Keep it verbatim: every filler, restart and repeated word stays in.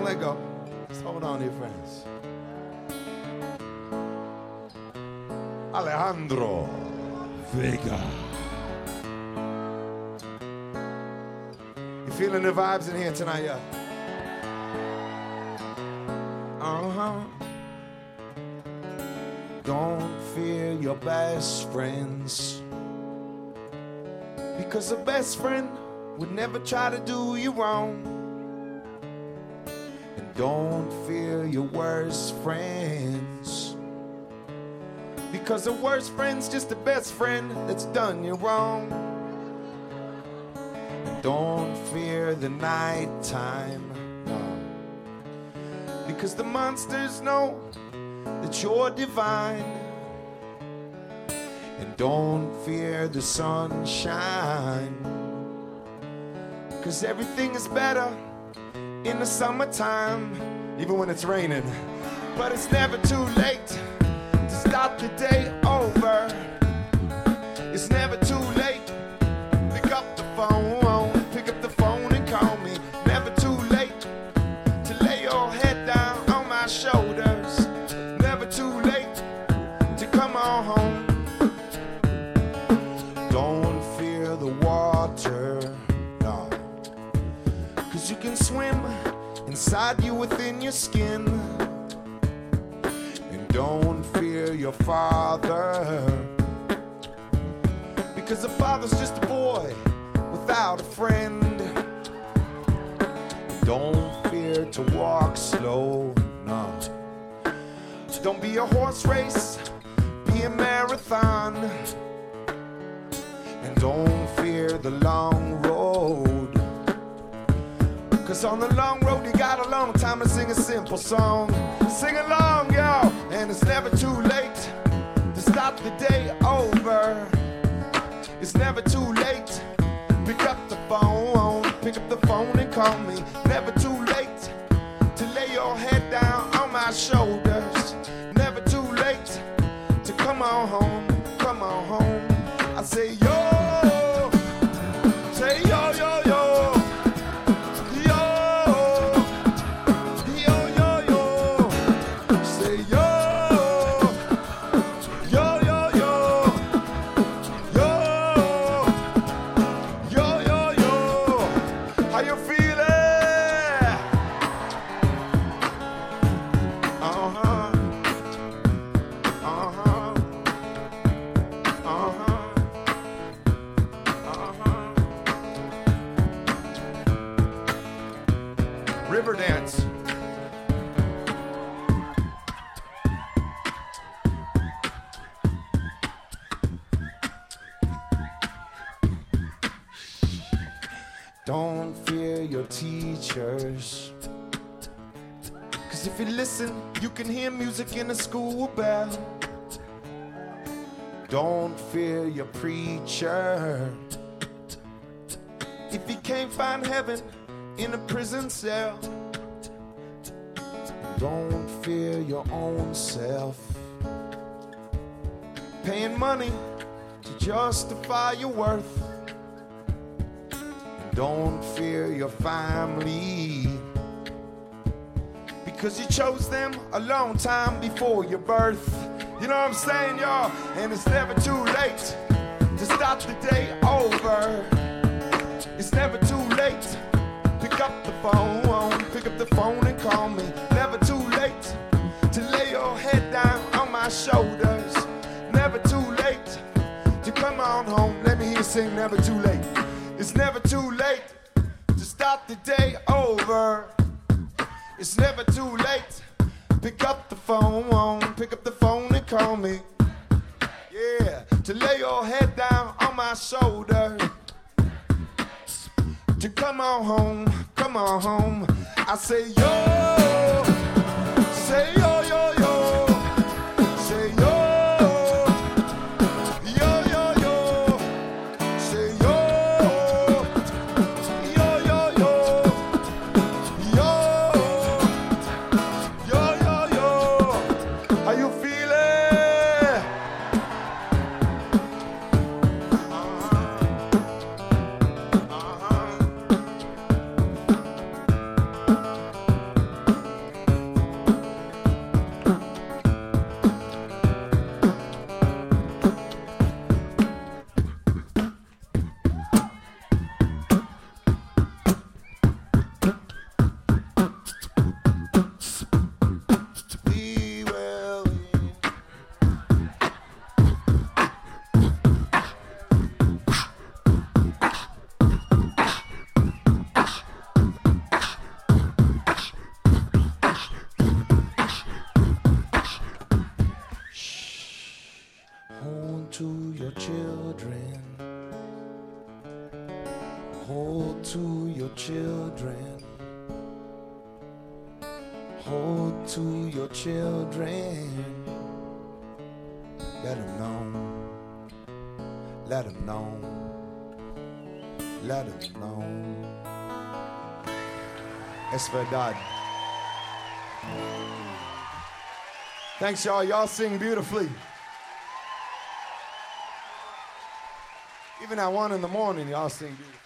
let go. Just hold on to your friends. Alejandro Vega. You feeling the vibes in here tonight, yeah? Uh-huh. Don't fear your best friends, because a best friend would never try to do you wrong. And don't fear your worst friends, because the worst friend's just the best friend that's done you wrong. And don't fear the nighttime, no, because the monsters know that you're divine. And don't fear the sunshine, cause everything is better in the summertime, even when it's raining. But it's never too late to start the day over. It's never too late. Pick up the phone, pick up the phone and call me. Never too late to lay your head down on my shoulders. Never too late to come on home. Don't fear the water, no, cause you can swim inside you within your skin. And don't fear your father, because a father's just a boy without a friend. Don't fear to walk slow, no. Don't be a horse race, be a marathon. And don't fear the long road, cause on the long road you got a long time to sing a simple song. Sing along, y'all. And it's never too late to start the day over. It's never too late. Pick up the phone, pick up the phone and call me. Never too late to lay your head down on my shoulders. Never too late to come on home, come on home. I say yo, say yo, yo, yo. River dance. Don't fear your teachers, cause if you listen, you can hear music in a school bell. Don't fear your preacher, if he can't find heaven in a prison cell. Don't fear your own self, paying money to justify your worth. Don't fear your family, because you chose them a long time before your birth. You know what I'm saying, y'all? And it's never too late to start the day over. It's never too late. Pick up the phone, pick up the phone and call me. Never too late to lay your head down on my shoulders. Never too late to come on home. Let me hear you sing, never too late. It's never too late to start the day over. It's never too late. Pick up the phone, pick up the phone and call me. Yeah, to lay your head down on my shoulder. To come on home, come on home. I say yo, say yo, yo, yo. Say yo, yo, yo, yo. Say yo, yo, yo, yo. Yo, yo, yo, yo. How you feeling? Uh-huh. Uh-huh. children. Hold to your children. Let them know. Let them know. Let them know. Es verdad. Thanks, y'all. Y'all sing beautifully. Even at one in the morning, y'all sing beautifully.